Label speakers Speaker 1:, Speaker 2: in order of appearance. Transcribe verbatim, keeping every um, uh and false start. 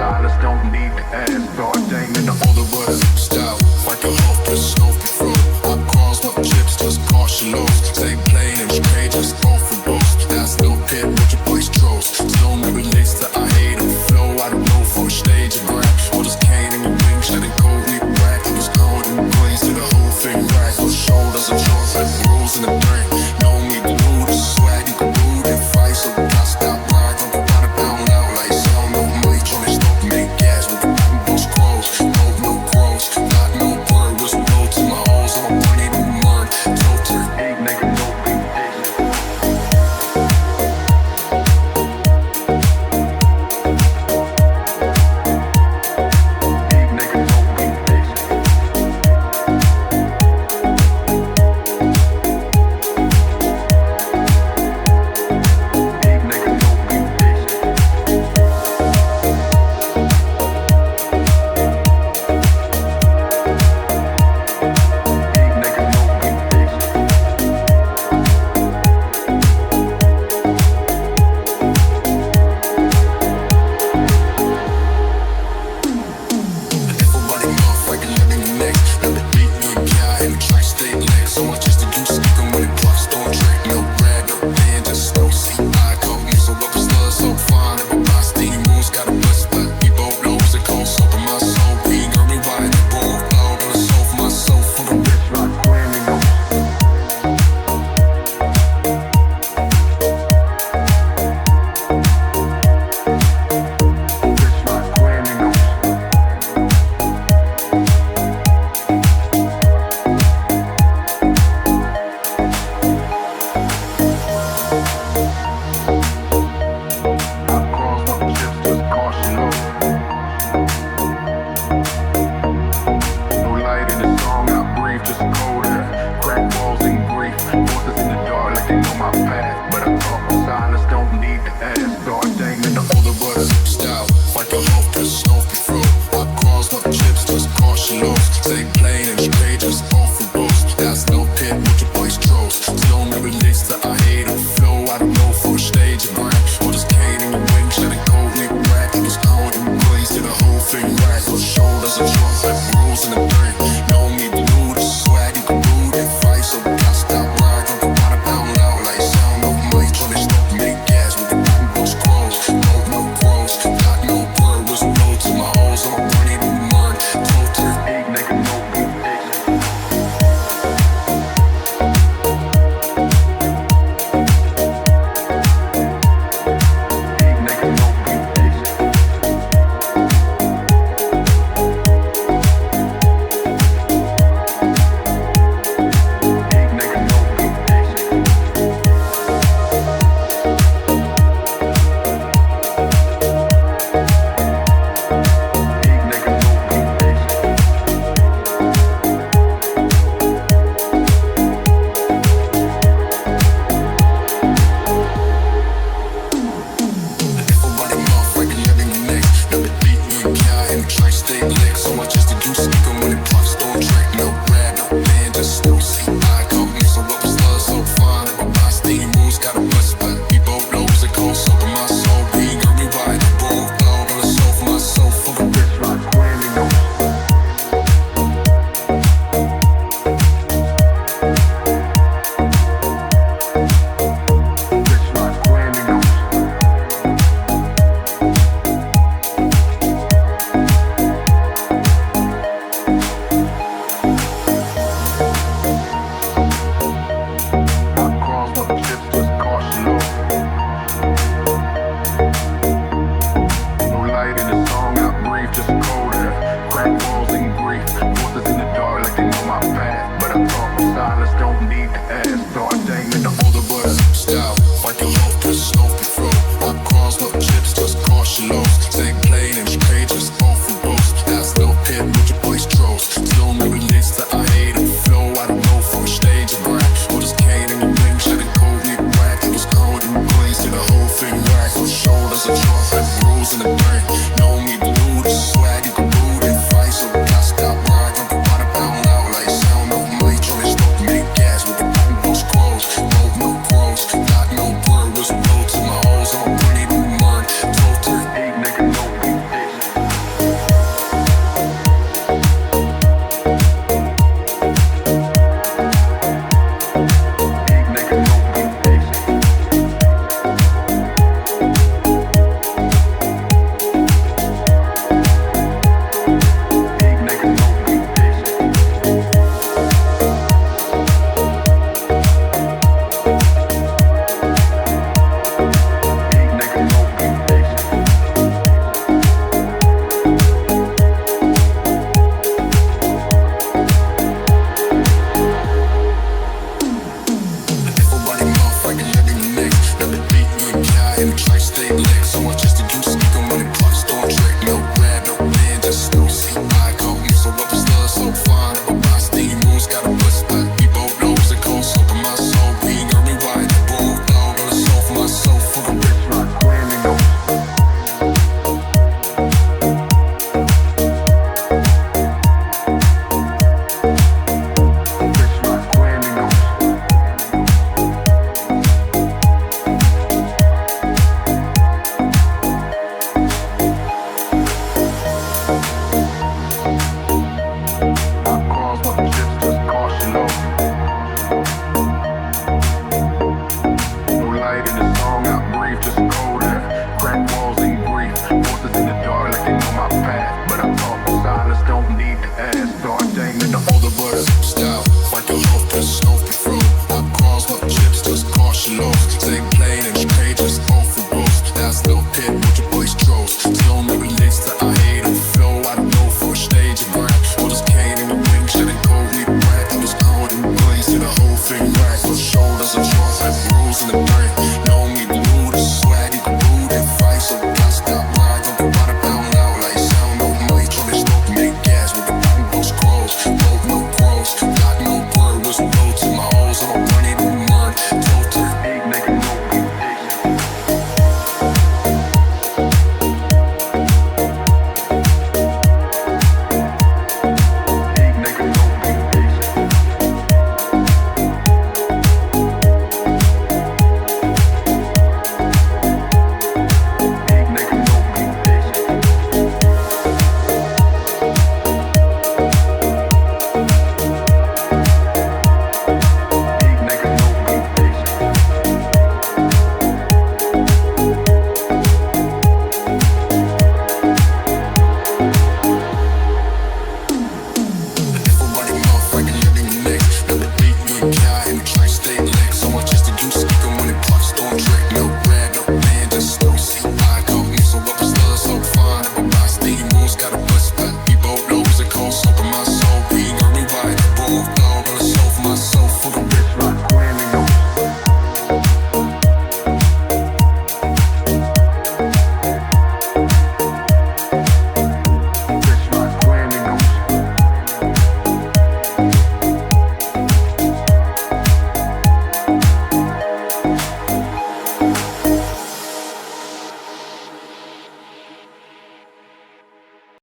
Speaker 1: silence, don't need to ask. Start damning the older brothers style. Fight the hope, the snow before. I cross no chips, just caution lows. Stay plain and straight, just go for both. That's no pit, what your boys trolls. Slow me release that I hate and flow. I don't know for a stage and grab. All this cane in your wings, shedding cold, me whack. I'm just cold and blaze to the whole thing right. Those shoulders are short, but rules in the brain. No me to move, the swag you can move and fight. So we got stop right, don't go out of bound out like sound no money. Trying to stop make gas with the those crows. No, no crows, not no bird. Was no to my hoes, I'm a bunny to murn. Filter, hey nigga, no big Stop where I go,